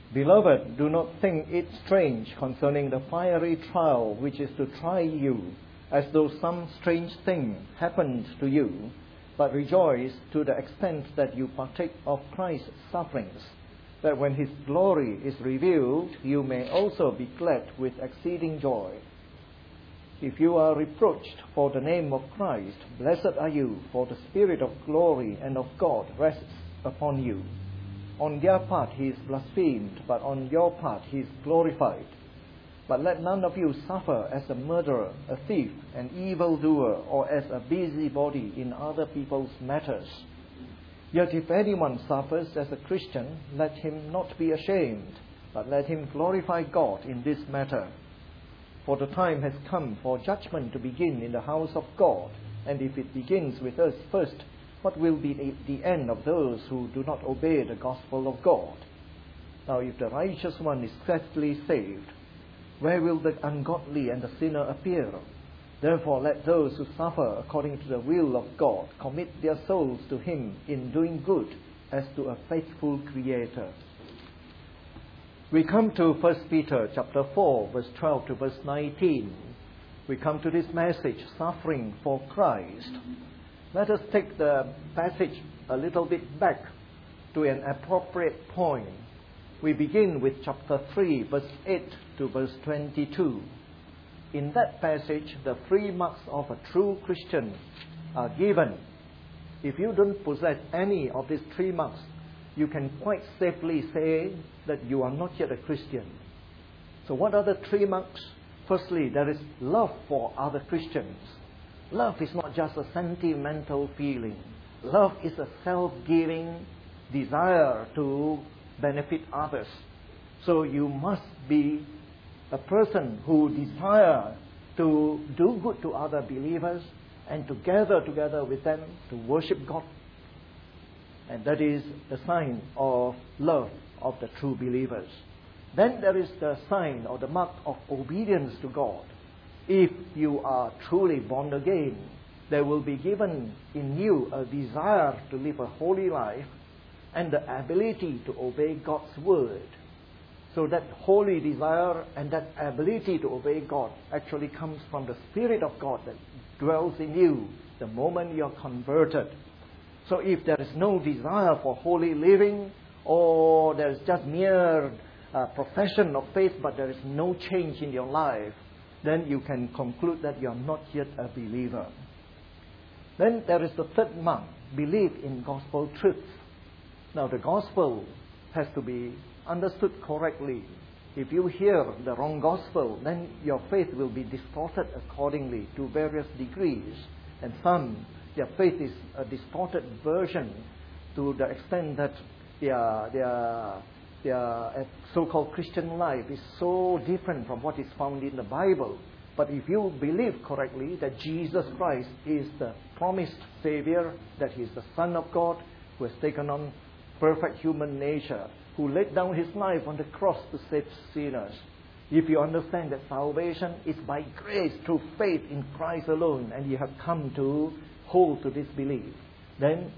Beloved, do not think it strange concerning the fiery trial which is to try you, as though some strange thing happened to you, but rejoice to the extent that you partake of Christ's sufferings, that when his glory is revealed, you may also be glad with exceeding joy. If you are reproached for the name of Christ, blessed are you, for the Spirit of glory and of God rests upon you. On their part he is blasphemed, but on your part he is glorified. But let none of you suffer as a murderer, a thief, an evildoer, or as a busybody in other people's matters. Yet if anyone suffers as a Christian, let him not be ashamed, but let him glorify God in this matter. For the time has come for judgment to begin in the house of God, and if it begins with us first, what will be the end of those who do not obey the gospel of God? Now if the righteous one is safely saved, where will the ungodly and the sinner appear? Therefore let those who suffer according to the will of God commit their souls to him in doing good as to a faithful Creator. We come to 1 Peter chapter 4, verse 12 to verse 19. We come to this message, suffering for Christ. Let us take the passage a little bit back to an appropriate point. We begin with chapter 3, verse 8 to verse 22. In that passage, the 3 marks of a true Christian are given. If you don't possess any of these 3 marks, you can quite safely say that you are not yet a Christian. So what are the 3 marks? Firstly, there is love for other Christians. Love is not just a sentimental feeling. Love is a self-giving desire to benefit others. So you must be a person who desires to do good to other believers and to gather together with them to worship God. And that is the sign of love of the true believers. Then there is the sign or the mark of obedience to God. If you are truly born again, there will be given in you a desire to live a holy life and the ability to obey God's word. So that holy desire and that ability to obey God actually comes from the Spirit of God that dwells in you the moment you are converted. So if there is no desire for holy living, or there is just mere profession of faith but there is no change in your life, then you can conclude that you are not yet a believer. Then there is the third mark, belief in gospel truth. Now the gospel has to be understood correctly. If you hear the wrong gospel, then your faith will be distorted accordingly to various degrees. And some, their faith is a distorted version to the extent that their so-called Christian life is so different from what is found in the Bible. But if you believe correctly that Jesus Christ is the promised Savior, that He is the Son of God, who has taken on perfect human nature, who laid down His life on the cross to save sinners. If you understand that salvation is by grace through faith in Christ alone, and you have come to hold to this belief, then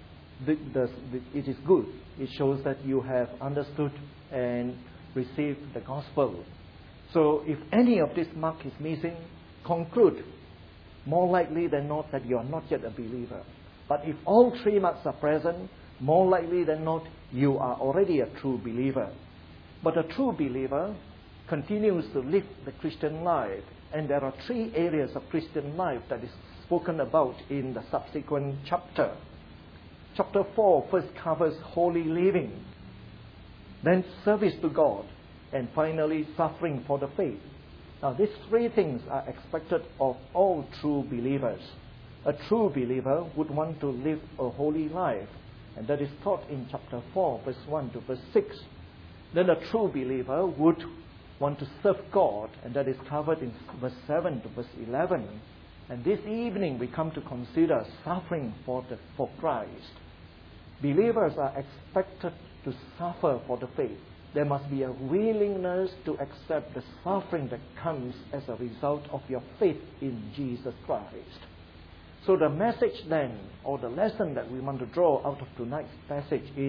it is good. It shows that you have understood and received the gospel. So if any of this mark is missing, conclude more likely than not that you are not yet a believer. But if all 3 marks are present, more likely than not, you are already a true believer. But a true believer continues to live the Christian life. And there are 3 areas of Christian life that is spoken about in the subsequent chapter. Chapter 4 first covers holy living, then service to God, and finally suffering for the faith. Now these 3 things are expected of all true believers. A true believer would want to live a holy life, and that is taught in chapter 4, verse 1 to verse 6. Then a true believer would want to serve God, and that is covered in verse 7 to verse 11. And this evening we come to consider suffering for Christ. Believers are expected to suffer for the faith. There must be a willingness to accept the suffering that comes as a result of your faith in Jesus Christ. So the message then, or the lesson that we want to draw out of tonight's passage is,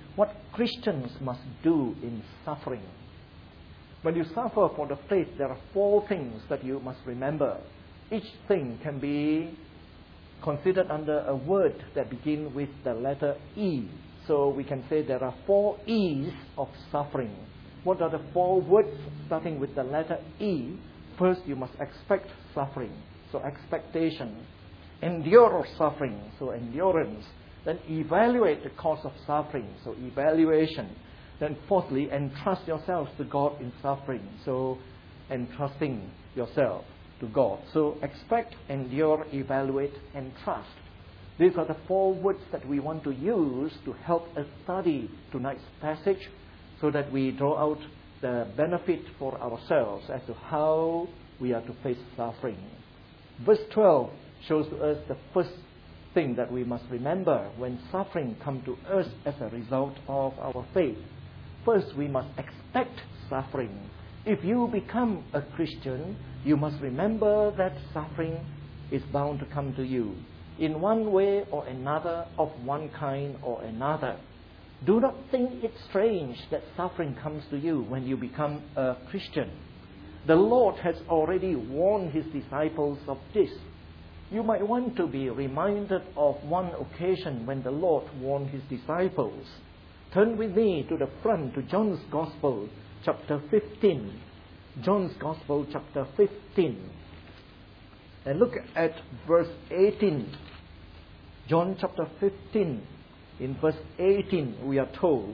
what Christians must do in suffering. When you suffer for the faith, there are 4 things that you must remember. Each thing can be considered under a word that begins with the letter E. So we can say there are 4 E's of suffering. What are the 4 words starting with the letter E? First, you must expect suffering, so expectation. Endure suffering, so endurance. Then evaluate the cause of suffering, so evaluation. Then fourthly, entrust yourselves to God in suffering, so entrusting yourself to God. So expect, endure, evaluate, and trust. These are the 4 words that we want to use to help us study tonight's passage so that we draw out the benefit for ourselves as to how we are to face suffering. Verse 12 shows to us the first thing that we must remember when suffering comes to us as a result of our faith. First, we must expect suffering. If you become a Christian, you must remember that suffering is bound to come to you in one way or another, of one kind or another. Do not think it strange that suffering comes to you when you become a Christian. The Lord has already warned His disciples of this. You might want to be reminded of one occasion when the Lord warned His disciples. Turn with me to the front to John's Gospel, chapter 15. John's Gospel, chapter 15. And look at verse 18. John chapter 15. In verse 18 we are told,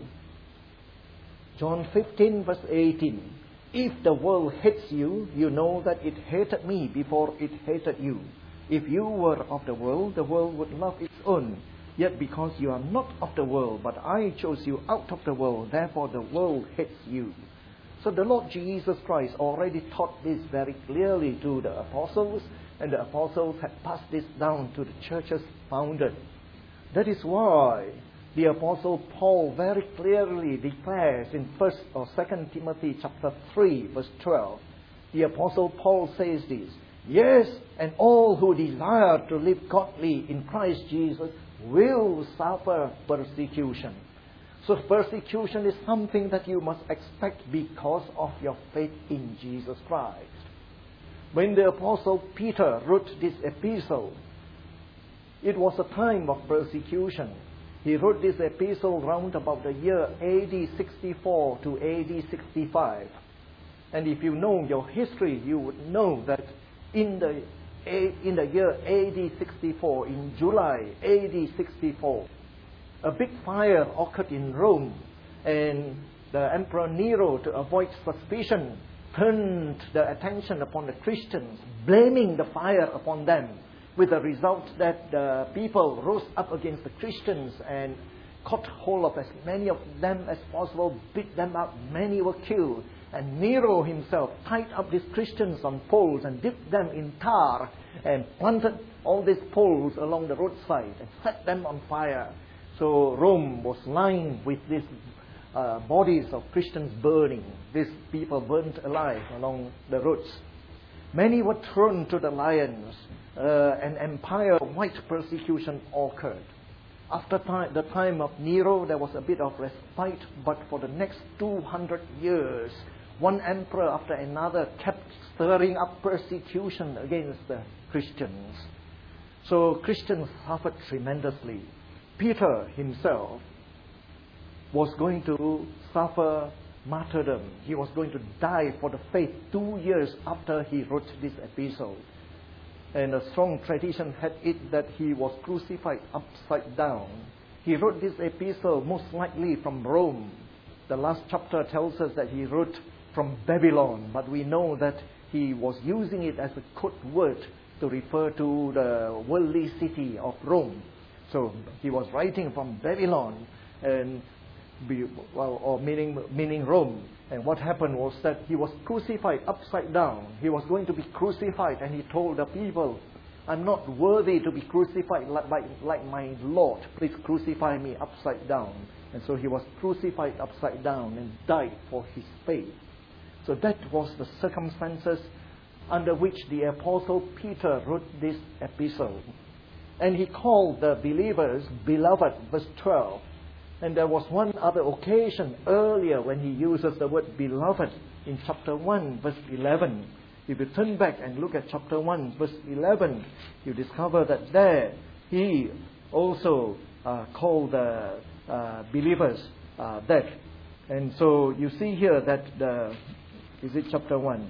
John 15 verse 18, if the world hates you, you know that it hated me before it hated you. If you were of the world would love its own. Yet because you are not of the world, but I chose you out of the world, therefore the world hates you. So the Lord Jesus Christ already taught this very clearly to the apostles, and the apostles had passed this down to the churches founded. That is why the Apostle Paul very clearly declares in 1st or 2nd Timothy chapter 3 verse 12. The Apostle Paul says this, yes, and all who desire to live godly in Christ Jesus will suffer persecution. So persecution is something that you must expect because of your faith in Jesus Christ. When the Apostle Peter wrote this epistle, it was a time of persecution. He wrote this epistle round about the year AD 64 to AD 65. And if you know your history, you would know that in the year AD 64, in July AD 64, a big fire occurred in Rome, and the Emperor Nero, to avoid suspicion, turned the attention upon the Christians, blaming the fire upon them, with the result that the people rose up against the Christians and caught hold of as many of them as possible, beat them up, many were killed. And Nero himself tied up these Christians on poles and dipped them in tar and planted all these poles along the roadside and set them on fire. So Rome was lined with these bodies of Christians burning. These people burnt alive along the roads. Many were thrown to the lions. An empire-wide persecution occurred. After the time of Nero, there was a bit of respite, but for the next 200 years, one emperor after another kept stirring up persecution against the Christians. So Christians suffered tremendously. Peter himself was going to suffer martyrdom. He was going to die for the faith 2 years after he wrote this epistle. And a strong tradition had it that he was crucified upside down. He wrote this epistle most likely from Rome. The last chapter tells us that he wrote from Babylon, but we know that he was using it as a code word to refer to the worldly city of Rome. So he was writing from Babylon, and meaning Rome. And what happened was that he was crucified upside down. He was going to be crucified, and he told the people, I'm not worthy to be crucified like my Lord. Please crucify me upside down. And so he was crucified upside down and died for his faith. So that was the circumstances under which the Apostle Peter wrote this epistle. And he called the believers beloved, verse 12. And there was one other occasion earlier when he uses the word beloved in chapter 1, verse 11. If you turn back and look at chapter 1, verse 11, you discover that there he also called the believers that. And so you see here that is it chapter 1?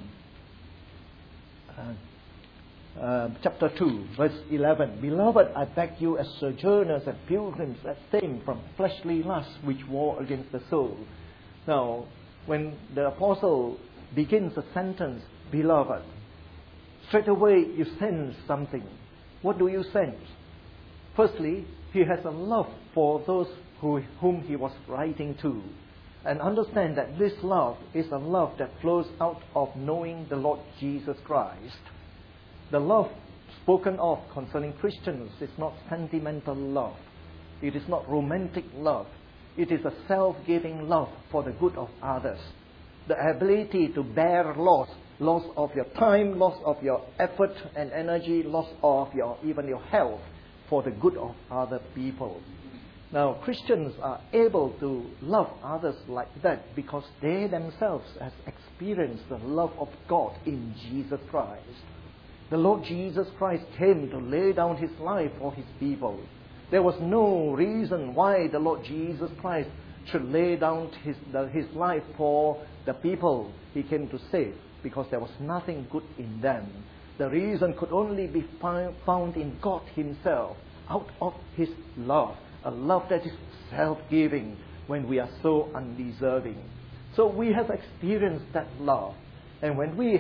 Chapter 2, verse 11. Beloved, I beg you as sojourners and pilgrims, abstain from fleshly lusts which war against the soul. Now, when the apostle begins a sentence, beloved, straight away you sense something. What do you sense? Firstly, he has a love for those whom he was writing to. And understand that this love is a love that flows out of knowing the Lord Jesus Christ. The love spoken of concerning Christians is not sentimental love. It is not romantic love. It is a self-giving love for the good of others. The ability to bear loss of your time, loss of your effort and energy, loss of even your health for the good of other people. Now, Christians are able to love others like that because they themselves have experienced the love of God in Jesus Christ. The Lord Jesus Christ came to lay down His life for His people. There was no reason why the Lord Jesus Christ should lay down His life for the people He came to save, because there was nothing good in them. The reason could only be found in God Himself, out of His love. A love that is self-giving when we are so undeserving. So we have experienced that love. And when we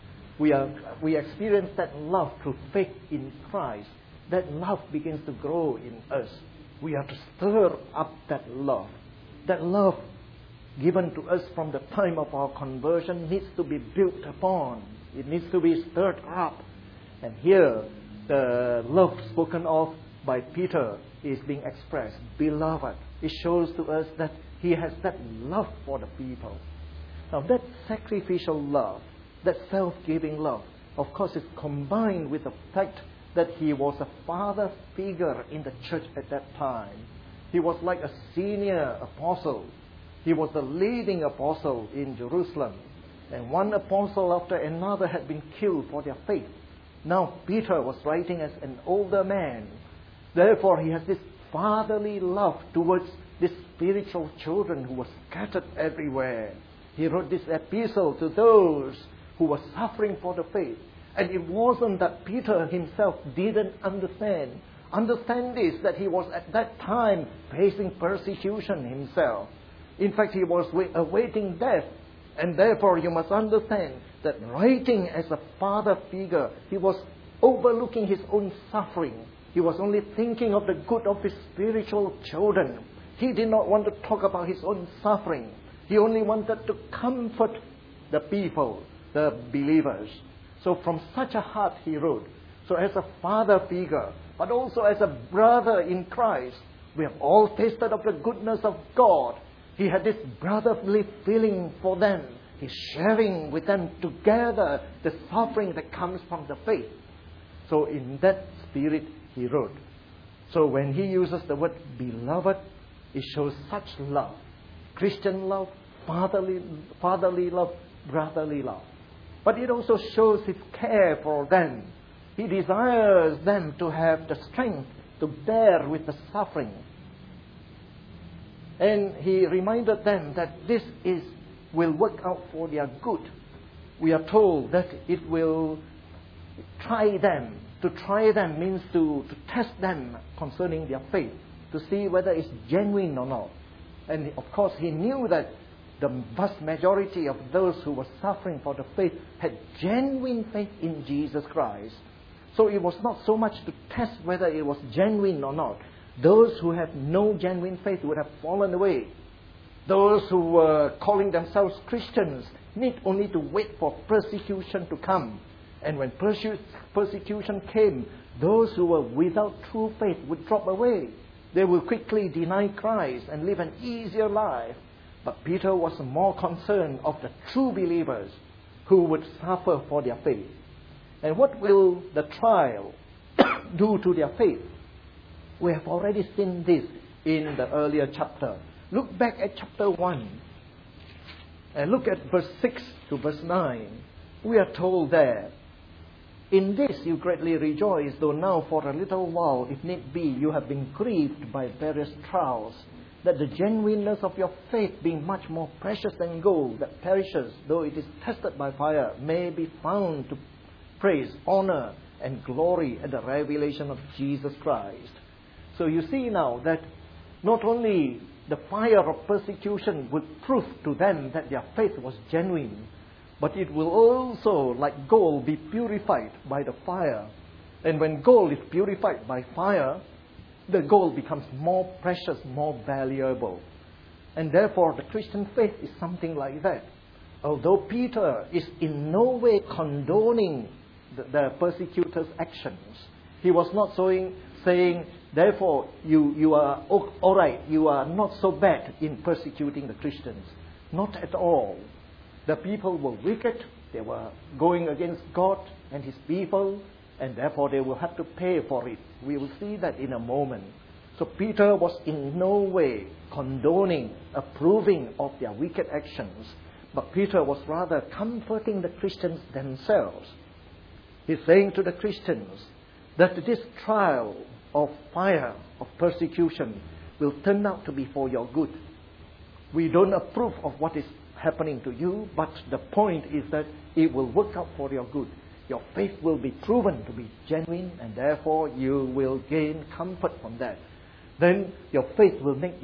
experience that love through faith in Christ, that love begins to grow in us. We have to stir up that love. That love given to us from the time of our conversion needs to be built upon. It needs to be stirred up. And here, the love spoken of by Peter is being expressed. Beloved. It shows to us that he has that love for the people. Now that sacrificial love, that self-giving love, of course is combined with the fact that he was a father figure in the church at that time. He was like a senior apostle. He was the leading apostle in Jerusalem. And one apostle after another had been killed for their faith. Now Peter was writing as an older man. Therefore, he has this fatherly love towards these spiritual children who were scattered everywhere. He wrote this epistle to those who were suffering for the faith. And it wasn't that Peter himself didn't understand. Understand this, that he was at that time facing persecution himself. In fact, he was awaiting death. And therefore, you must understand that writing as a father figure, he was overlooking his own suffering. He was only thinking of the good of his spiritual children. He did not want to talk about his own suffering. He only wanted to comfort the people, the believers. So from such a heart he wrote. So as a father figure, but also as a brother in Christ, we have all tasted of the goodness of God. He had this brotherly feeling for them. He's sharing with them together the suffering that comes from the faith. So in that spirit, he wrote. So when he uses the word beloved, it shows such love. Christian love, fatherly love, brotherly love. But it also shows his care for them. He desires them to have the strength to bear with the suffering. And he reminded them that this will work out for their good. We are told that it will try them. To try them means to test them concerning their faith, to see whether it's genuine or not. And of course, he knew that the vast majority of those who were suffering for the faith had genuine faith in Jesus Christ. So it was not so much to test whether it was genuine or not. Those who have no genuine faith would have fallen away. Those who were calling themselves Christians need only to wait for persecution to come. And when persecution came, those who were without true faith would drop away. They will quickly deny Christ and live an easier life. But Peter was more concerned of the true believers who would suffer for their faith. And what will the trial do to their faith? We have already seen this in the earlier chapter. Look back at chapter 1 and look at verse 6 to verse 9. We are told there, "In this you greatly rejoice, though now for a little while, if need be, you have been grieved by various trials, that the genuineness of your faith, being much more precious than gold that perishes, though it is tested by fire, may be found to praise, honor, and glory at the revelation of Jesus Christ." So you see now that not only the fire of persecution would prove to them that their faith was genuine, but it will also, like gold, be purified by the fire. And when gold is purified by fire, the gold becomes more precious, more valuable. And therefore, the Christian faith is something like that. Although Peter is in no way condoning the persecutors' actions, he was not saying, therefore, you are all right, you are not so bad in persecuting the Christians. Not at all. The people were wicked, they were going against God and His people, and therefore they will have to pay for it. We will see that in a moment. So Peter was in no way condoning, approving of their wicked actions, but Peter was rather comforting the Christians themselves. He's saying to the Christians that this trial of fire, of persecution, will turn out to be for your good. We don't approve of what is happening to you, but the point is that it will work out for your good. Your faith will be proven to be genuine, and therefore you will gain comfort from that. Then your faith will make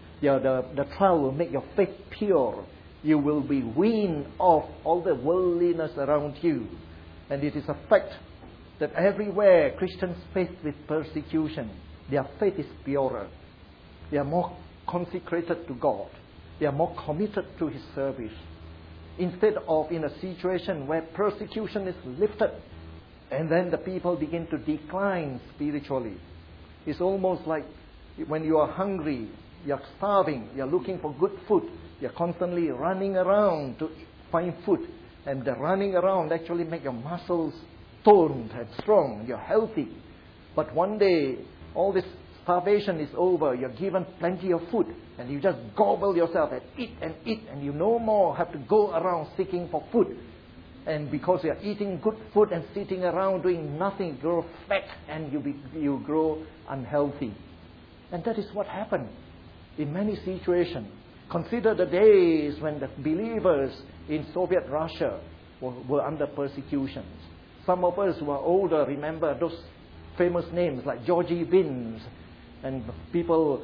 the trial will make your faith pure. You will be weaned off all the worldliness around you. And it is a fact that everywhere Christians face with persecution, their faith is purer. They are more consecrated to God. They are more committed to His service. Instead of in a situation where persecution is lifted and then the people begin to decline spiritually. It's almost like when you are hungry, you're starving, you're looking for good food, you're constantly running around to find food. And the running around actually makes your muscles toned and strong, you're healthy. But one day, all this starvation is over, you're given plenty of food, and you just gobble yourself and eat, and you no more have to go around seeking for food. And because you're eating good food and sitting around doing nothing, you grow fat and you grow unhealthy. And that is what happened in many situations. Consider the days when the believers in Soviet Russia were under persecutions. Some of us who are older remember those famous names like Georgy Vins and people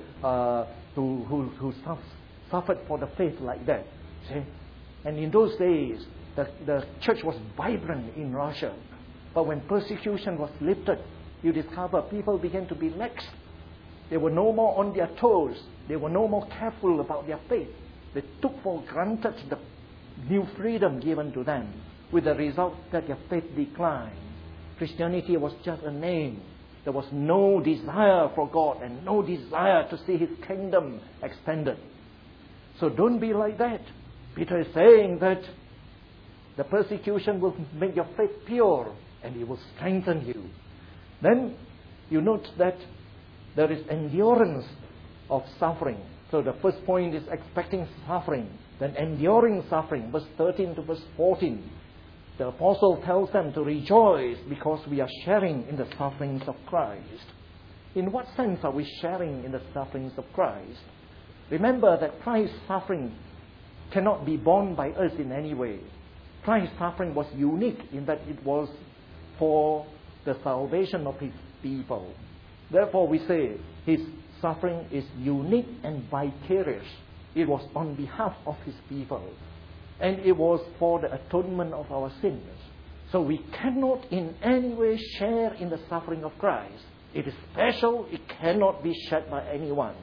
who suffered for the faith like that. See? And in those days, the church was vibrant in Russia. But when persecution was lifted, you discover people began to be lax. They were no more on their toes. They were no more careful about their faith. They took for granted the new freedom given to them, with the result that their faith declined. Christianity was just a name. There was no desire for God and no desire to see His kingdom expanded. So don't be like that. Peter is saying that the persecution will make your faith pure and it will strengthen you. Then you note that there is endurance of suffering. So the first point is expecting suffering, then enduring suffering. Verse 13 to verse 14. The apostle tells them to rejoice because we are sharing in the sufferings of Christ. In what sense are we sharing in the sufferings of Christ? Remember that Christ's suffering cannot be borne by us in any way. Christ's suffering was unique in that it was for the salvation of His people. Therefore we say His suffering is unique and vicarious. It was on behalf of His people. And it was for the atonement of our sins. So we cannot in any way share in the suffering of Christ. It is special. It cannot be shared by anyone.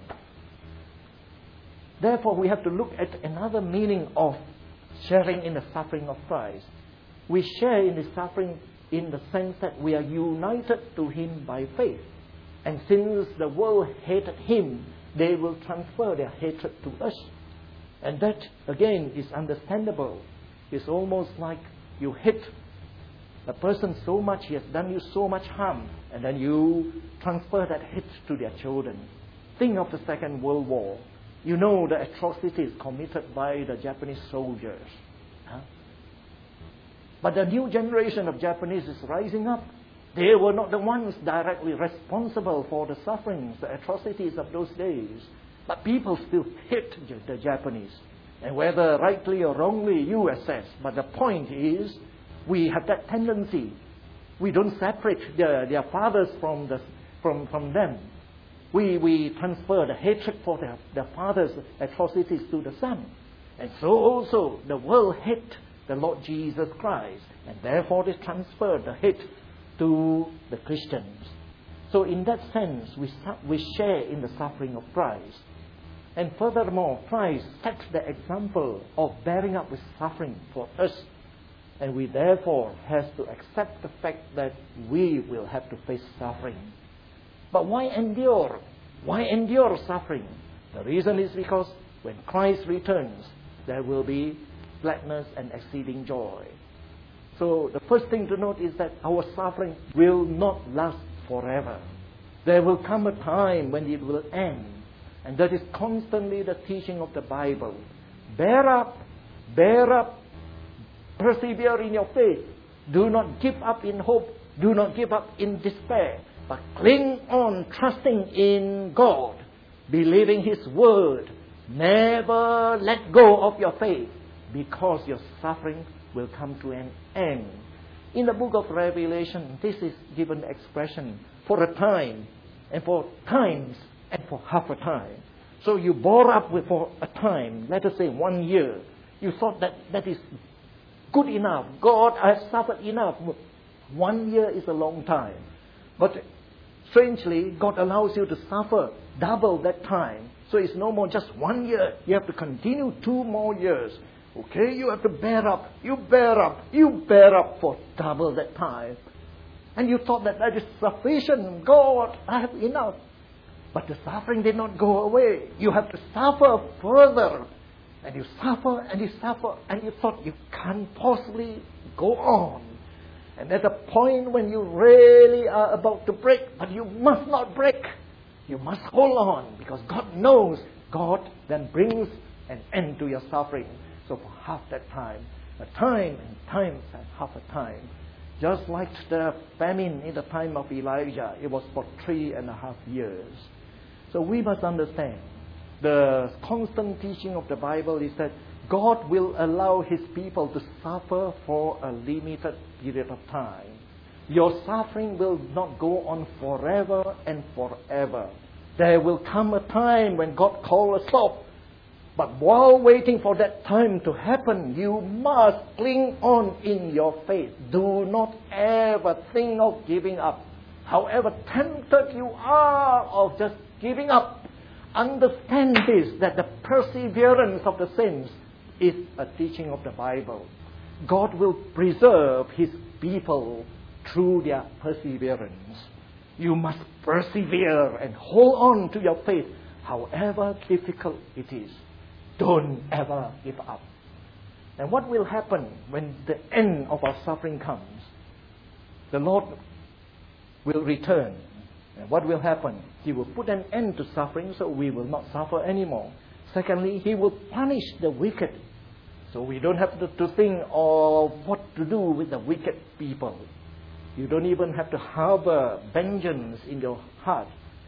Therefore, we have to look at another meaning of sharing in the suffering of Christ. We share in His suffering in the sense that we are united to Him by faith. And since the world hated Him, they will transfer their hatred to us. And that, again, is understandable. It's almost like you hate a person so much, he has done you so much harm, and then you transfer that hate to their children. Think of the Second World War. You know the atrocities committed by the Japanese soldiers. Huh? But the new generation of Japanese is rising up. They were not the ones directly responsible for the sufferings, the atrocities of those days. But people still hate the Japanese. And whether rightly or wrongly, you assess. But the point is, we have that tendency. We don't separate their fathers from them. We transfer the hatred for their father's atrocities to the son. And so also the world hate the Lord Jesus Christ. And therefore they transfer the hate to the Christians. So in that sense, we share in the suffering of Christ. And furthermore, Christ sets the example of bearing up with suffering for us. And we therefore have to accept the fact that we will have to face suffering. But why endure? Why endure suffering? The reason is because when Christ returns, there will be gladness and exceeding joy. So the first thing to note is that our suffering will not last forever. There will come a time when it will end. And that is constantly the teaching of the Bible. Bear up, persevere in your faith. Do not give up in hope. Do not give up in despair. But cling on, trusting in God, believing His word. Never let go of your faith, because your suffering will come to an end. In the book of Revelation, this is given expression for a time, and for times, and for half a time. So you bore up for a time, let us say 1 year. You thought that is good enough. God, I have suffered enough. 1 year is a long time. But strangely, God allows you to suffer double that time. So it's no more just 1 year. You have to continue 2 more years. Okay, you have to bear up. You bear up for double that time. And you thought that is sufficient. God, I have enough. But the suffering did not go away. You have to suffer further. And you suffer, and you suffer, and you thought you can't possibly go on. And at the point when you really are about to break, but you must not break. You must hold on, because God knows. God then brings an end to your suffering. So for half that time, a time and times and half a time. Just like the famine in the time of Elijah, it was for 3.5 years. So we must understand, the constant teaching of the Bible is that God will allow His people to suffer for a limited period of time. Your suffering will not go on forever and forever. There will come a time when God calls a stop. But while waiting for that time to happen, you must cling on in your faith. Do not ever think of giving up. However tempted you are of just giving up, understand this, that the perseverance of the saints is a teaching of the Bible. God will preserve His people through their perseverance. You must persevere and hold on to your faith, however difficult it is. Don't ever give up. And what will happen when the end of our suffering comes? The Lord will return. And what will happen? He will put an end to suffering, so we will not suffer anymore. Secondly, He will punish the wicked. So we don't have to think of what to do with the wicked people. You don't even have to harbor vengeance in your heart.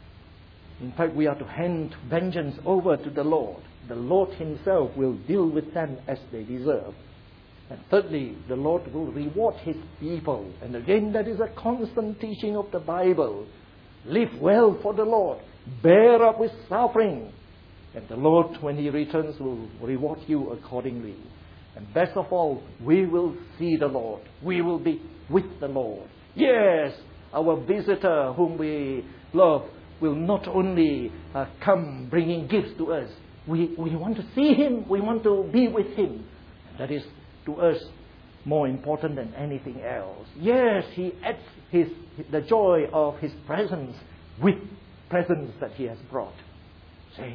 In fact, we are to hand vengeance over to the Lord. The Lord Himself will deal with them as they deserve. And thirdly, the Lord will reward His people. And again, that is a constant teaching of the Bible. Live well for the Lord. Bear up with suffering. And the Lord, when He returns, will reward you accordingly. And best of all, we will see the Lord. We will be with the Lord. Yes, our visitor whom we love will not only come bringing gifts to us. We want to see Him. We want to be with Him. That is, to us, more important than anything else. Yes, He adds the joy of His presence with presents that He has brought. See?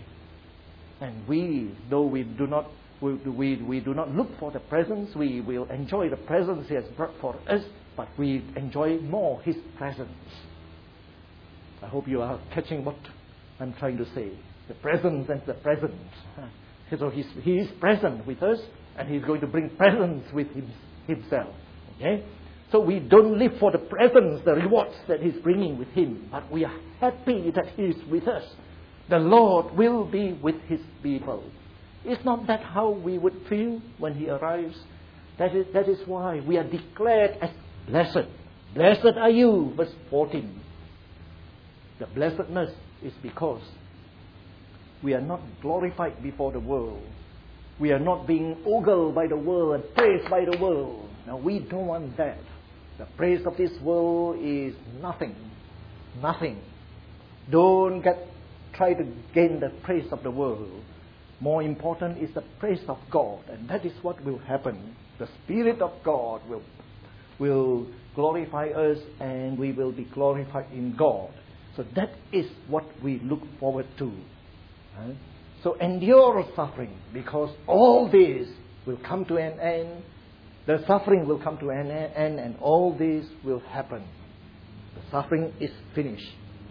And we, though we do not look for the presents, we will enjoy the presents He has brought for us, but we enjoy more His presence. I hope you are catching what I'm trying to say. The presence and the present. So he is present with us, and he's going to bring presence with himself. Okay? So we don't live for the presence, the rewards that he's bringing with him, but we are happy that he is with us. The Lord will be with his people. Is not that how we would feel when he arrives? That is why we are declared as blessed. Blessed are you, verse 14. The blessedness is because we are not glorified before the world. We are not being ogled by the world and praised by the world. Now, we don't want that. The praise of this world is nothing. Nothing. Don't try to gain the praise of the world. More important is the praise of God, and that is what will happen. The Spirit of God will glorify us, and we will be glorified in God. So that is what we look forward to. So endure suffering, because all this will come to an end. The suffering will come to an end, and all this will happen. The suffering is finished.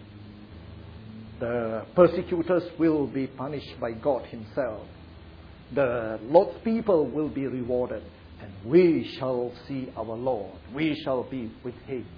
The persecutors will be punished by God himself. The Lord's people will be rewarded, and we shall see our Lord. We shall be with him.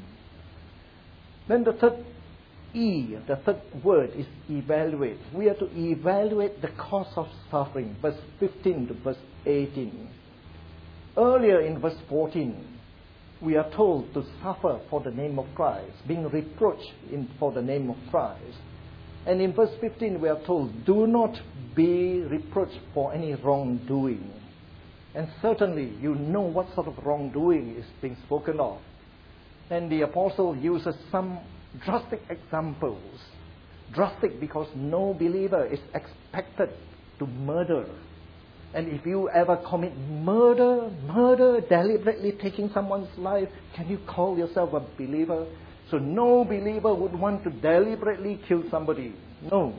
Then the third the third word is evaluate. We are to evaluate the cause of suffering, verse 15 to verse 18. Earlier in verse 14, we are told to suffer for the name of Christ, being reproached for the name of Christ. And in verse 15, we are told, do not be reproached for any wrongdoing. And certainly, you know what sort of wrongdoing is being spoken of. And the apostle uses some drastic examples. Drastic because no believer is expected to murder. And if you ever commit murder, deliberately taking someone's life, can you call yourself a believer? So no believer would want to deliberately kill somebody. No.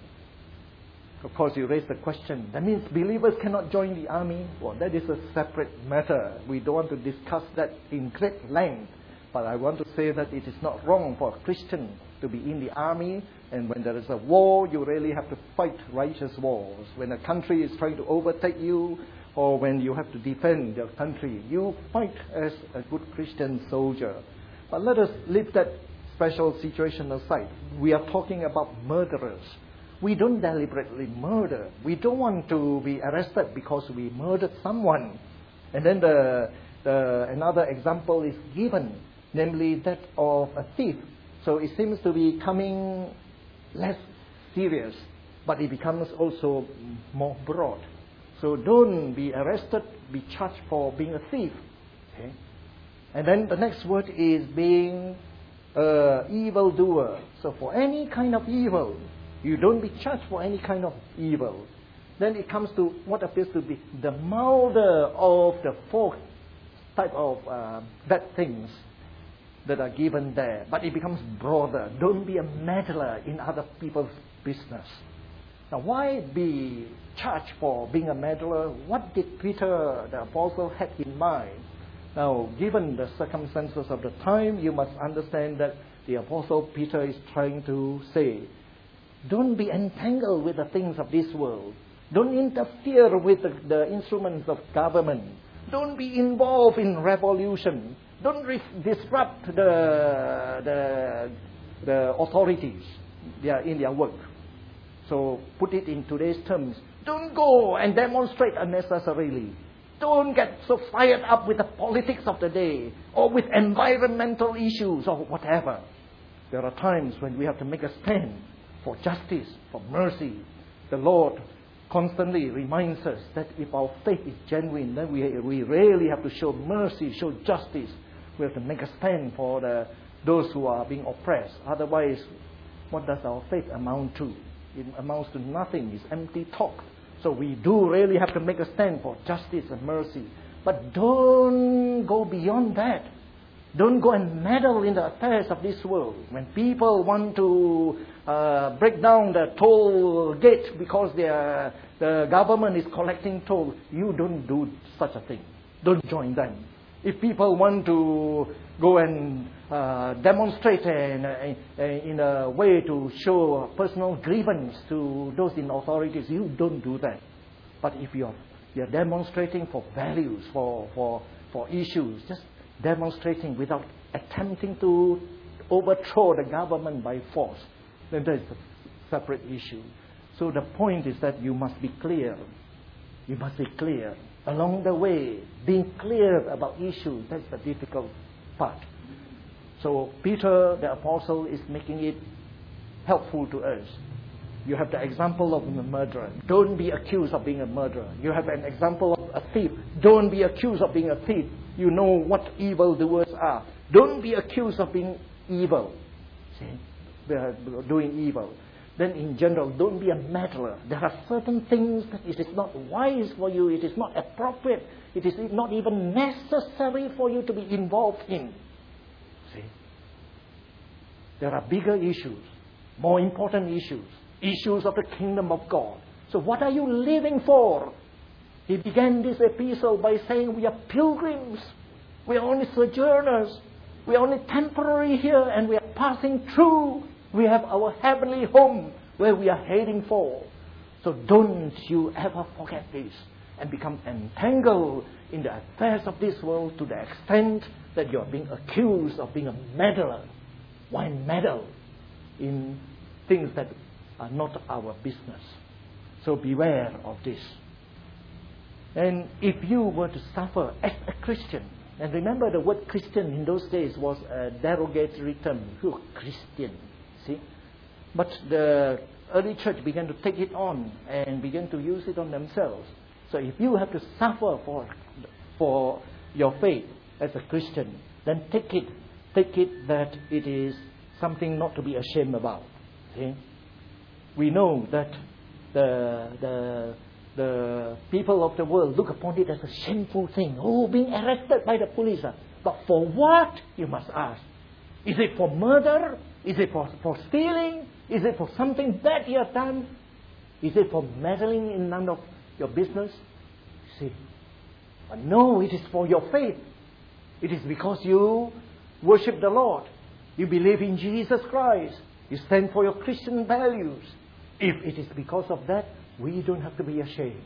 Of course, you raise the question, that means believers cannot join the army? Well, that is a separate matter. We don't want to discuss that in great length. But I want to say that it is not wrong for a Christian to be in the army, and when there is a war, you really have to fight righteous wars. When a country is trying to overtake you, or when you have to defend your country, you fight as a good Christian soldier. But let us leave that special situation aside. We are talking about murderers. We don't deliberately murder. We don't want to be arrested because we murdered someone. And then another example is given, namely that of a thief. So it seems to be becoming less serious, but it becomes also more broad. So don't be arrested, be charged for being a thief. Okay? And then the next word is being an evildoer. So for any kind of evil, you don't be charged for any kind of evil. Then it comes to what appears to be the milder of the four type of bad things that are given there. But it becomes broader. Don't be a meddler in other people's business. Now, why be charged for being a meddler? What did Peter, the apostle, have in mind? Now, given the circumstances of the time, you must understand that the apostle Peter is trying to say, don't be entangled with the things of this world. Don't interfere with the instruments of government. Don't be involved in revolution. Don't disrupt the authorities in their work. So put it in today's terms. Don't go and demonstrate unnecessarily. Don't get so fired up with the politics of the day or with environmental issues or whatever. There are times when we have to make a stand for justice, for mercy. The Lord constantly reminds us that if our faith is genuine, then we really have to show mercy, show justice. We have to make a stand for those who are being oppressed. Otherwise, what does our faith amount to? It amounts to nothing. It's empty talk. So we do really have to make a stand for justice and mercy. But don't go beyond that. Don't go and meddle in the affairs of this world. When people want to break down the toll gate because the government is collecting toll, you don't do such a thing. Don't join them. If people want to go and demonstrate in a way to show personal grievance to those in authorities, you don't do that. But if you're demonstrating for values, for issues, just demonstrating without attempting to overthrow the government by force, then that is a separate issue. So the point is that you must be clear. You must be clear. Along the way, being clear about issues, that's the difficult part. So Peter, the apostle, is making it helpful to us. You have the example of a murderer. Don't be accused of being a murderer. You have an example of a thief. Don't be accused of being a thief. You know what evildoers are. Don't be accused of being evil. See? They are doing evil. Then in general, don't be a meddler. There are certain things that it is not wise for you. It is not appropriate. It is not even necessary for you to be involved in. See? There are bigger issues, more important issues. Issues of the kingdom of God. So what are you living for? He began this epistle by saying we are pilgrims. We are only sojourners. We are only temporary here and we are passing through. We have our heavenly home where we are heading for. So don't you ever forget this and become entangled in the affairs of this world to the extent that you are being accused of being a meddler. Why meddle in things that are not our business? So beware of this. And if you were to suffer as a Christian, and remember the word Christian in those days was a derogatory term. You're Christian, see? But the early church began to take it on and began to use it on themselves. So if you have to suffer for your faith as a Christian, then take it that it is something not to be ashamed about. See? We know that the people of the world look upon it as a shameful thing. Oh, being arrested by the police. But for what, you must ask? Is it for murder? Is it for stealing? Is it for something bad you have done? Is it for meddling in none of your business? See? But no, it is for your faith. It is because you worship the Lord. You believe in Jesus Christ. You stand for your Christian values. If it is because of that, we don't have to be ashamed.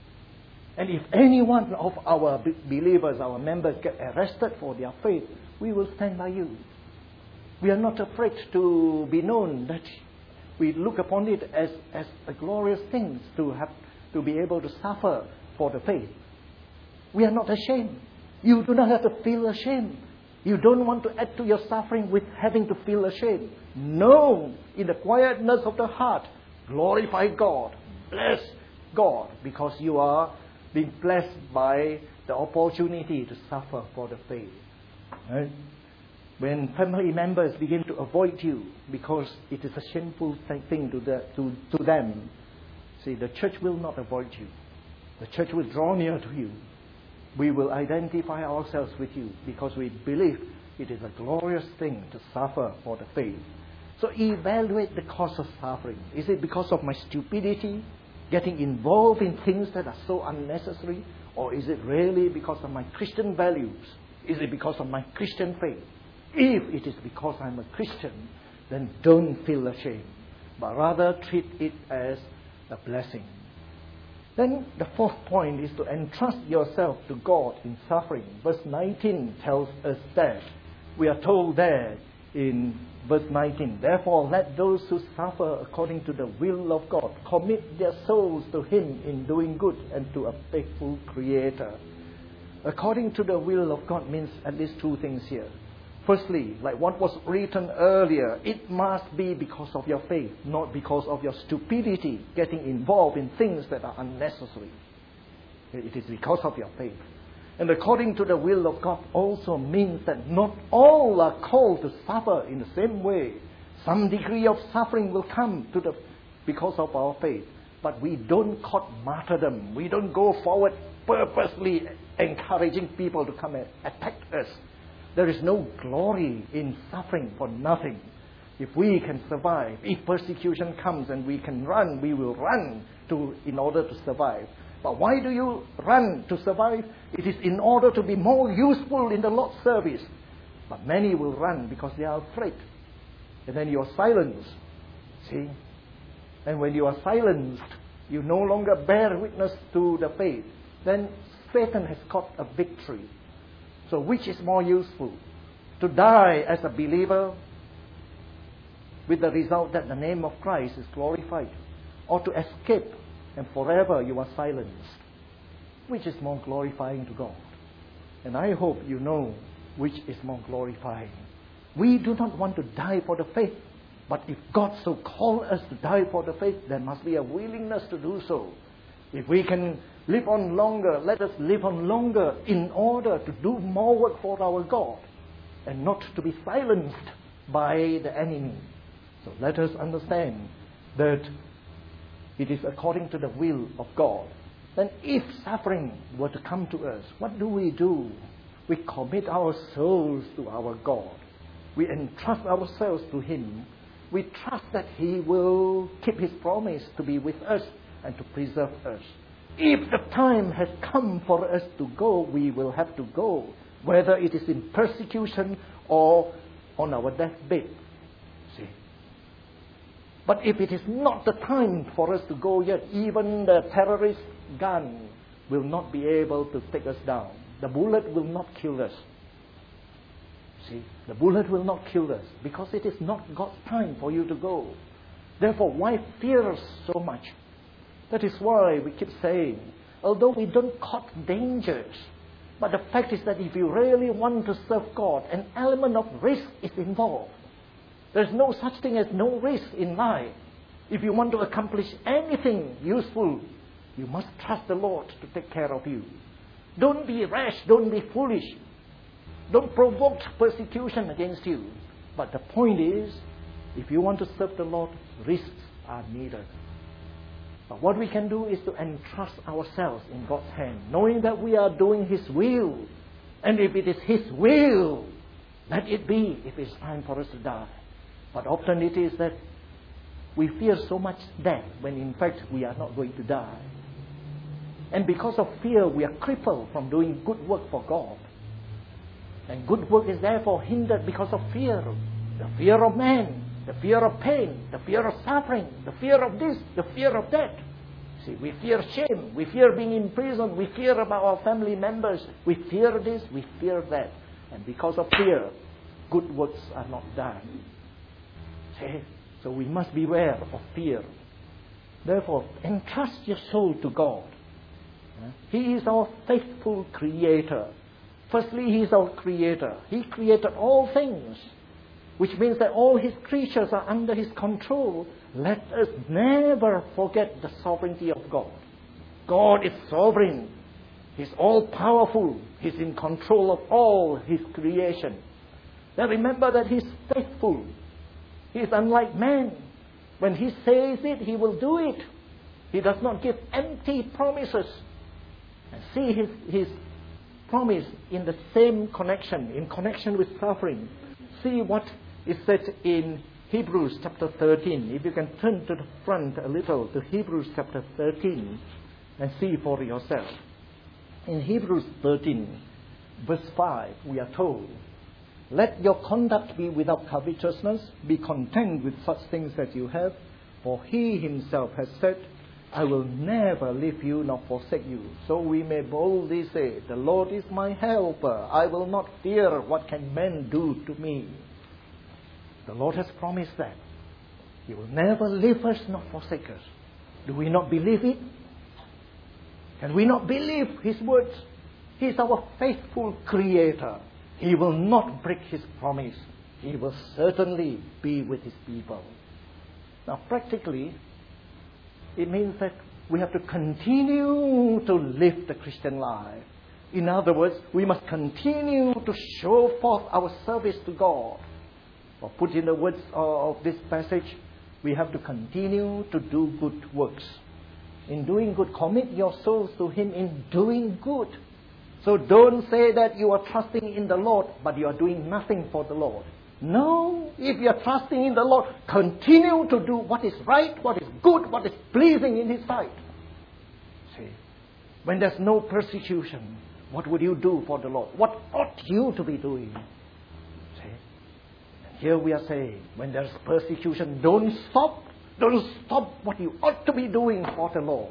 And if any one of our believers, our members get arrested for their faith, we will stand by you. We are not afraid to be known that we look upon it as a glorious thing to be able to suffer for the faith. We are not ashamed. You do not have to feel ashamed. You don't want to add to your suffering with having to feel ashamed. No, in the quietness of the heart, glorify God. Bless God because you are being blessed by the opportunity to suffer for the faith. Right? When family members begin to avoid you because it is a shameful thing to them, see, the church will not avoid you. The church will draw near to you. We will identify ourselves with you because we believe it is a glorious thing to suffer for the faith. So evaluate the cause of suffering. Is it because of my stupidity, getting involved in things that are so unnecessary? Or is it really because of my Christian values? Is it because of my Christian faith? If it is because I'm a Christian, then don't feel ashamed, but rather treat it as a blessing. Then the fourth point is to entrust yourself to God in suffering. Verse 19 tells us that. We are told there in verse 19, therefore let those who suffer according to the will of God commit their souls to Him in doing good and to a faithful Creator. According to the will of God means at least two things here. Firstly, like what was written earlier, it must be because of your faith, not because of your stupidity, getting involved in things that are unnecessary. It is because of your faith. And according to the will of God also means that not all are called to suffer in the same way. Some degree of suffering will come because of our faith. But we don't court martyrdom. We don't go forward purposely encouraging people to come and attack us. There is no glory in suffering for nothing. If we can survive, if persecution comes and we can run, we will run in order to survive. But why do you run to survive? It is in order to be more useful in the Lord's service. But many will run because they are afraid. And then you are silenced. See? And when you are silenced, you no longer bear witness to the faith. Then Satan has got a victory. So which is more useful? To die as a believer with the result that the name of Christ is glorified, or to escape and forever you are silenced? Which is more glorifying to God? And I hope you know which is more glorifying. We do not want to die for the faith, but if God so called us to die for the faith, there must be a willingness to do so. If we can live on longer, let us live on longer in order to do more work for our God and not to be silenced by the enemy. So let us understand that it is according to the will of God. Then if suffering were to come to us, what do? We commit our souls to our God. We entrust ourselves to Him. We trust that He will keep His promise to be with us and to preserve us. If the time has come for us to go, we will have to go, whether it is in persecution or on our deathbed. See? But if it is not the time for us to go yet, even the terrorist gun will not be able to take us down. The bullet will not kill us. See, the bullet will not kill us because it is not God's time for you to go. Therefore, why fear so much? That is why we keep saying, although we don't court dangers, but the fact is that if you really want to serve God, an element of risk is involved. There's no such thing as no risk in life. If you want to accomplish anything useful, you must trust the Lord to take care of you. Don't be rash, don't be foolish. Don't provoke persecution against you. But the point is, if you want to serve the Lord, risks are needed. But what we can do is to entrust ourselves in God's hand, knowing that we are doing His will. And if it is His will, let it be if it's time for us to die. But often it is that we fear so much death when in fact we are not going to die. And because of fear, we are crippled from doing good work for God. And good work is therefore hindered because of fear. The fear of man, the fear of pain, the fear of suffering, the fear of this, the fear of that. See, we fear shame, we fear being in prison, we fear about our family members, we fear this, we fear that. And because of fear, good works are not done. See? So we must beware of fear. Therefore, entrust your soul to God. He is our faithful Creator. Firstly, He is our Creator. He created all things, which means that all His creatures are under His control. Let us never forget the sovereignty of God. God is sovereign. He's all-powerful. He's in control of all His creation. Now remember that He's faithful. He's unlike man. When He says it, He will do it. He does not give empty promises. And see His promise in the same connection, in connection with suffering. See what is said in Hebrews chapter 13. If you can turn to the front a little to Hebrews chapter 13 and see for yourself. In Hebrews 13, verse 5, we are told, let your conduct be without covetousness, be content with such things that you have, for He Himself has said, I will never leave you nor forsake you. So we may boldly say, the Lord is my helper. I will not fear what can men do to me. The Lord has promised that. He will never leave us nor forsake us. Do we not believe it? Can we not believe His words? He is our faithful Creator. He will not break His promise. He will certainly be with His people. Now practically, it means that we have to continue to live the Christian life. In other words, we must continue to show forth our service to God. Or put in the words of this passage, we have to continue to do good works. In doing good, commit your souls to Him in doing good. So don't say that you are trusting in the Lord, but you are doing nothing for the Lord. No, if you are trusting in the Lord, continue to do what is right, what is good, what is pleasing in His sight. See, When there's no persecution, what would you do for the Lord? What ought you to be doing? See? And here we are saying, when there's persecution, don't stop. Don't stop what you ought to be doing for the Lord.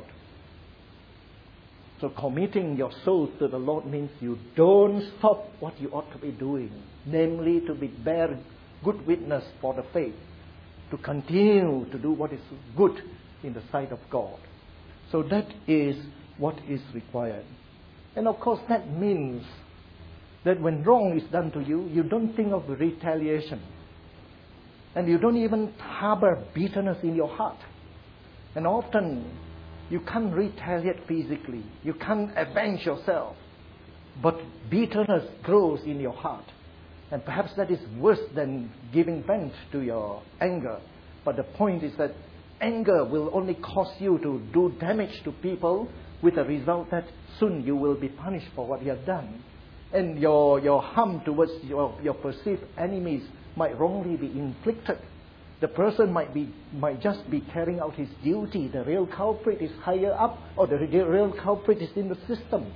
So committing your soul to the Lord means you don't stop what you ought to be doing, namely to bear good witness for the faith, to continue to do what is good in the sight of God. So that is what is required. And of course that means that when wrong is done to you, you don't think of retaliation. And you don't even harbor bitterness in your heart. And often you can't retaliate physically. You can't avenge yourself. But bitterness grows in your heart. And perhaps that is worse than giving vent to your anger. But the point is that anger will only cause you to do damage to people, with the result that soon you will be punished for what you have done. And your harm towards your perceived enemies might wrongly be inflicted. The person might just be carrying out his duty. The real culprit is higher up, or the real culprit is in the system.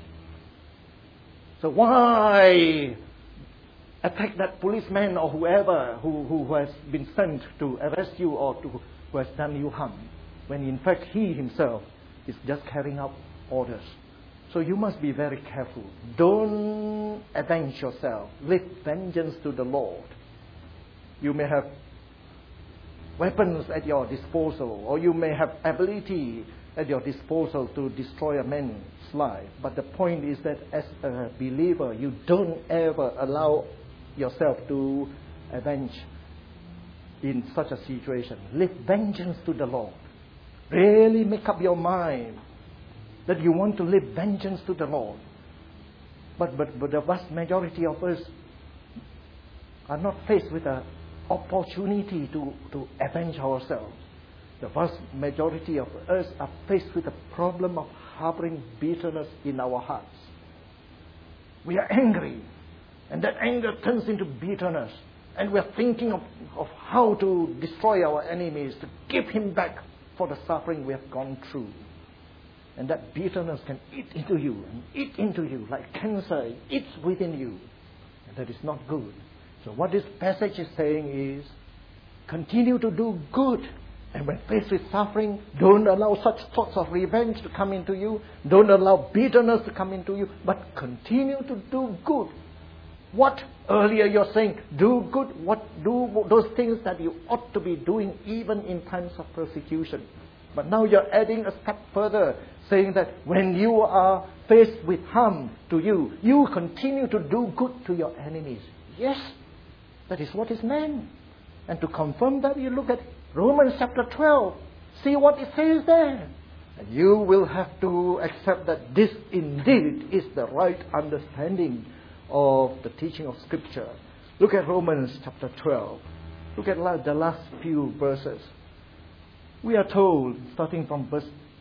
So why attack that policeman or whoever who has been sent to arrest you or who has done you harm, when in fact he himself is just carrying out orders? So you must be very careful. Don't avenge yourself. Leave vengeance to the Lord. You may have weapons at your disposal, or you may have ability at your disposal to destroy a man's life. But the point is that as a believer, you don't ever allow yourself to avenge in such a situation. Leave vengeance to the Lord. Really make up your mind that you want to leave vengeance to the Lord. But the vast majority of us are not faced with an opportunity to avenge ourselves. The vast majority of us are faced with the problem of harboring bitterness in our hearts. We are angry, and that anger turns into bitterness, and we are thinking of how to destroy our enemies, to give him back for the suffering we have gone through. And that bitterness can eat into you like cancer. It eats within you. And that is not good. So what this passage is saying is, continue to do good. And when faced with suffering, don't allow such thoughts of revenge to come into you. Don't allow bitterness to come into you. But continue to do good. What earlier you're saying, do good. Do those things that you ought to be doing even in times of persecution. But now you're adding a step further, saying that when you are faced with harm to you, you continue to do good to your enemies. Yes, that is what is meant. And to confirm that, you look at Romans chapter 12. See what it says there. And you will have to accept that this indeed is the right understanding of the teaching of Scripture. Look at Romans chapter 12. Look at the last few verses. We are told, starting from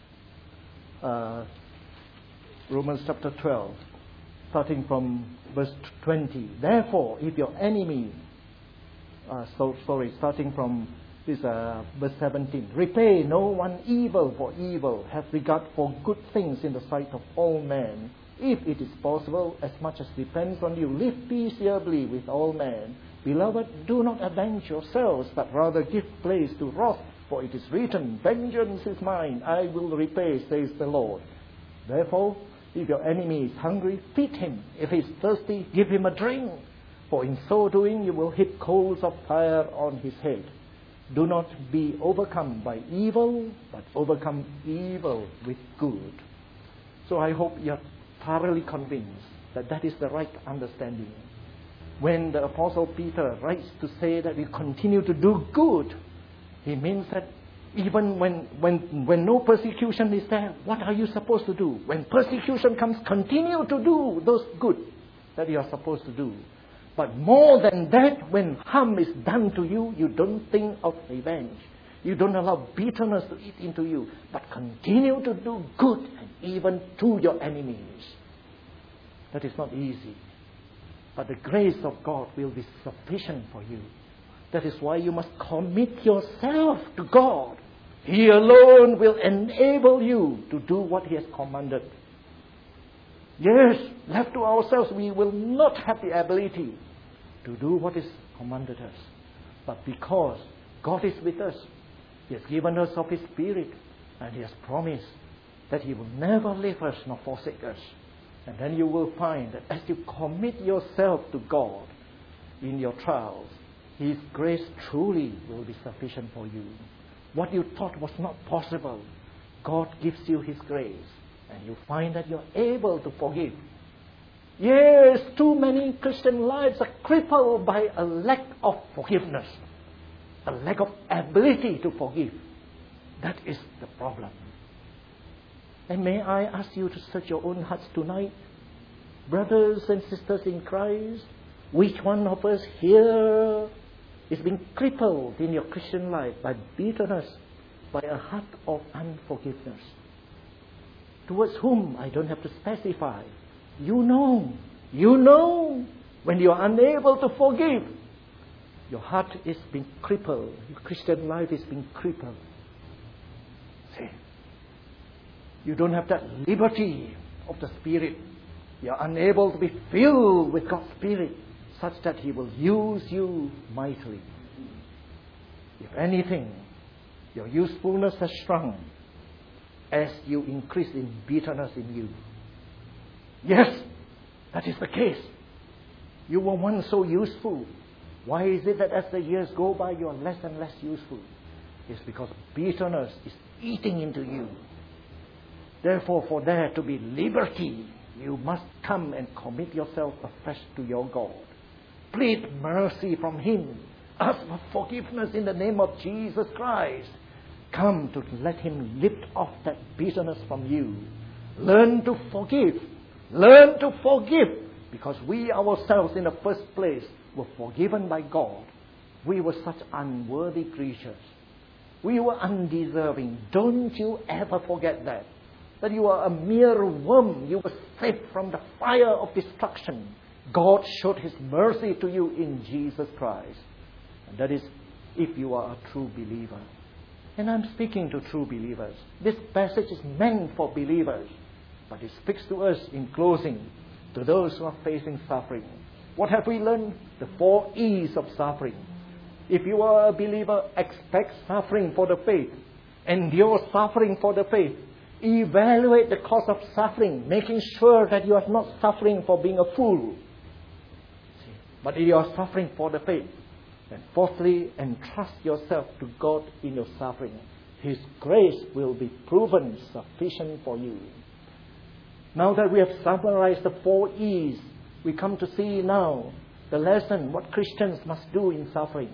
Romans chapter 12, starting from verse 20. Therefore, if your enemy, starting from this verse 17. Repay no one evil for evil. Have regard for good things in the sight of all men. If it is possible, as much as depends on you, live peaceably with all men. Beloved, do not avenge yourselves, but rather give place to wrath. For it is written, vengeance is mine, I will repay, says the Lord. Therefore, if your enemy is hungry, feed him. If he is thirsty, give him a drink. For in so doing, you will heap coals of fire on his head. Do not be overcome by evil, but overcome evil with good. So I hope you are thoroughly convinced that that is the right understanding. When the Apostle Peter writes to say that we continue to do good, he means that even when no persecution is there, what are you supposed to do? When persecution comes, continue to do those good that you are supposed to do. But more than that, when harm is done to you, you don't think of revenge. You don't allow bitterness to eat into you, but continue to do good, and even to your enemies. That is not easy. But the grace of God will be sufficient for you. That is why you must commit yourself to God. He alone will enable you to do what He has commanded. Yes, left to ourselves, we will not have the ability to do what is commanded us. But because God is with us, He has given us of His Spirit, and He has promised that He will never leave us nor forsake us. And then you will find that as you commit yourself to God in your trials, His grace truly will be sufficient for you. What you thought was not possible, God gives you His grace. And you find that you're able to forgive. Yes, too many Christian lives are crippled by a lack of forgiveness. A lack of ability to forgive. That is the problem. And may I ask you to search your own hearts tonight? Brothers and sisters in Christ, which one of us here is being crippled in your Christian life by bitterness, by a heart of unforgiveness? Towards whom I don't have to specify. You know when you are unable to forgive, your heart is being crippled. Your Christian life is being crippled. See, you don't have that liberty of the Spirit. You are unable to be filled with God's Spirit such that He will use you mightily. If anything, your usefulness has shrunk as you increase in bitterness in you. Yes, that is the case. You were once so useful. Why is it that as the years go by, you are less and less useful? It's because bitterness is eating into you. Therefore, for there to be liberty, you must come and commit yourself afresh to your God. Plead mercy from Him. Ask for forgiveness in the name of Jesus Christ. Come to let Him lift off that bitterness from you. Learn to forgive. Learn to forgive. Because we ourselves in the first place were forgiven by God. We were such unworthy creatures. We were undeserving. Don't you ever forget that. That you are a mere worm. You were saved from the fire of destruction. God showed His mercy to you in Jesus Christ. And that is if you are a true believer. And I'm speaking to true believers. This passage is meant for believers. But it speaks to us in closing, to those who are facing suffering. What have we learned? The 4 E's of suffering. If you are a believer, expect suffering for the faith. Endure suffering for the faith. Evaluate the cause of suffering, making sure that you are not suffering for being a fool, but you are suffering for the faith. And fourthly, entrust yourself to God in your suffering. His grace will be proven sufficient for you. Now that we have summarized the 4 E's, we come to see now the lesson, what Christians must do in suffering.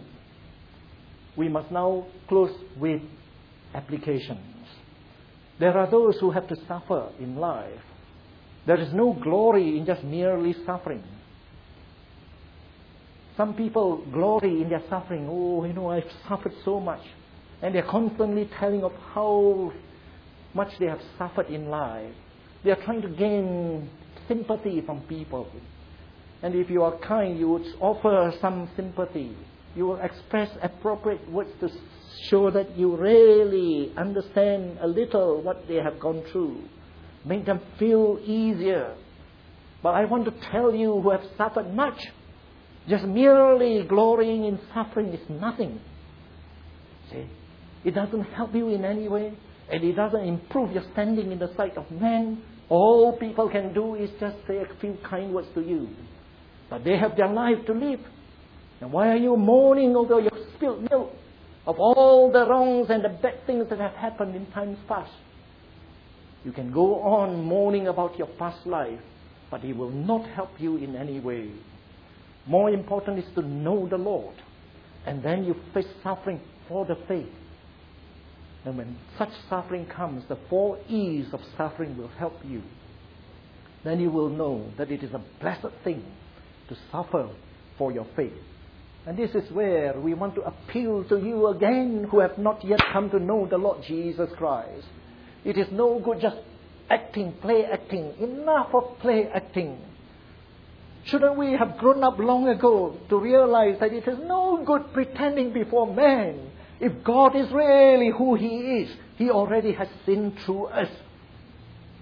We must now close with applications. There are those who have to suffer in life. There is no glory in just merely suffering. Some people glory in their suffering. Oh, I've suffered so much. And they're constantly telling of how much they have suffered in life. They are trying to gain sympathy from people. And if you are kind, you would offer some sympathy. You will express appropriate words to show that you really understand a little what they have gone through. Make them feel easier. But I want to tell you who have suffered much, just merely glorying in suffering is nothing. See, it doesn't help you in any way, and it doesn't improve your standing in the sight of men. All people can do is just say a few kind words to you. But they have their life to live. And why are you mourning over your spilled milk of all the wrongs and the bad things that have happened in times past? You can go on mourning about your past life, but it will not help you in any way. More important is to know the Lord. And then you face suffering for the faith. And when such suffering comes, the 4 E's of suffering will help you. Then you will know that it is a blessed thing to suffer for your faith. And this is where we want to appeal to you again who have not yet come to know the Lord Jesus Christ. It is no good just acting, play acting. Enough of play acting. Shouldn't we have grown up long ago to realize that it is no good pretending before men? If God is really who He is, He already has sinned through us.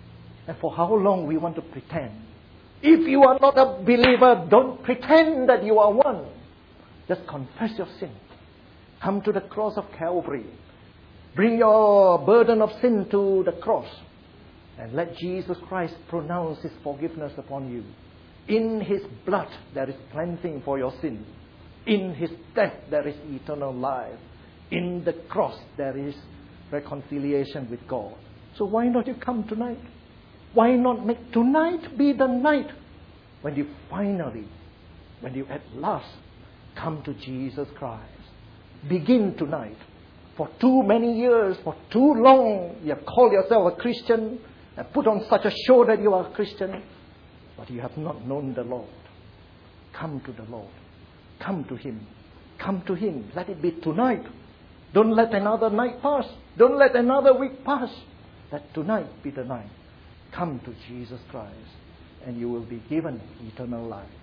And for how long we want to pretend? If you are not a believer, don't pretend that you are one. Just confess your sin. Come to the cross of Calvary. Bring your burden of sin to the cross. And let Jesus Christ pronounce His forgiveness upon you. In His blood there is cleansing for your sin. In His death there is eternal life. In the cross there is reconciliation with God. So why not you come tonight? Why not make tonight be the night when you at last come to Jesus Christ? Begin tonight. For too many years, for too long, you have called yourself a Christian and put on such a show that you are a Christian, but you have not known the Lord. Come to the Lord. Come to Him. Come to Him. Let it be tonight. Don't let another night pass. Don't let another week pass. Let tonight be the night. Come to Jesus Christ, and you will be given eternal life.